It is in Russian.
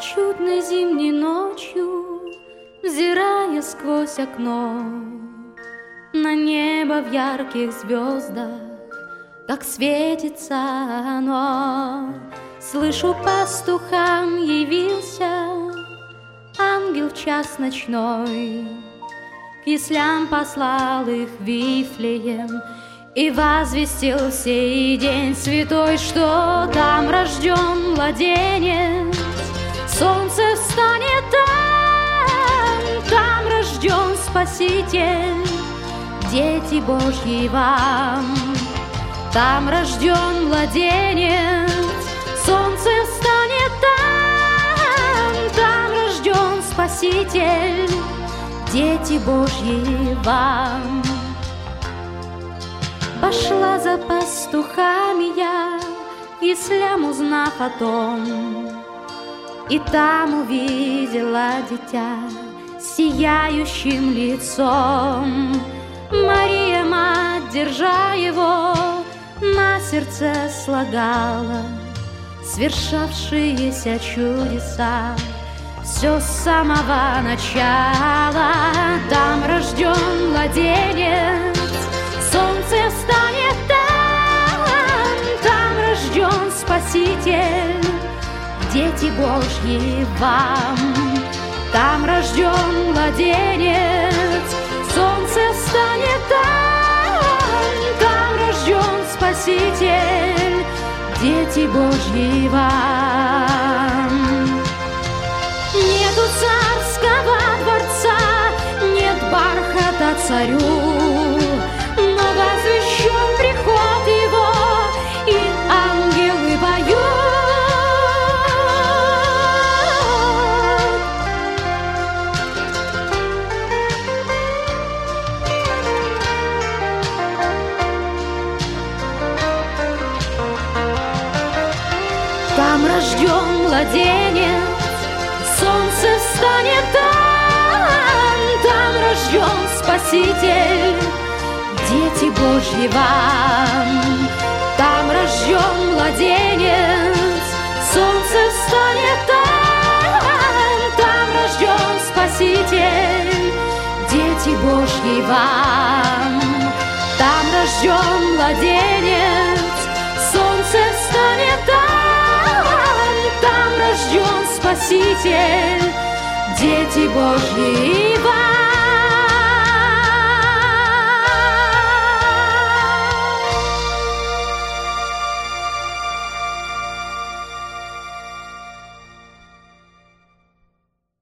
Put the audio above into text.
Чудной зимней ночью, взирая сквозь окно на небо в ярких звездах, как светится оно, слышу, пастухам явился ангел в час ночной, к яслям послал их Вифлеем и возвестил в сей день святой, что там рожден младенец. Солнце встанет там рожден Спаситель, дети Божьи вам. Там рожден младенец, солнце встанет там рожден Спаситель, дети Божьи вам. Пошла за пастухами я, к яслям узнав о том, и там увидела дитя с сияющим лицом. Мария, мать, держа его, на сердце слагала свершавшиеся чудеса все с самого начала. Там рожден младенец, солнце встанет там рожден Спаситель, дети Божьи вам. Там рожден младенец, солнце встанет там рожден Спаситель, дети Божьи вам. Нету царского дворца, нет бархата царю, но возвещен приход его, и ангелы поют. Там рожден младенец, солнце встанет там рожден Спаситель, дети Божьи вам. Там рожден младенец, солнце встанет там рожден Спаситель, дети Божьи вам. Там рожден младенец, солнце встанет там рожден Спаситель, дети Божьи вам.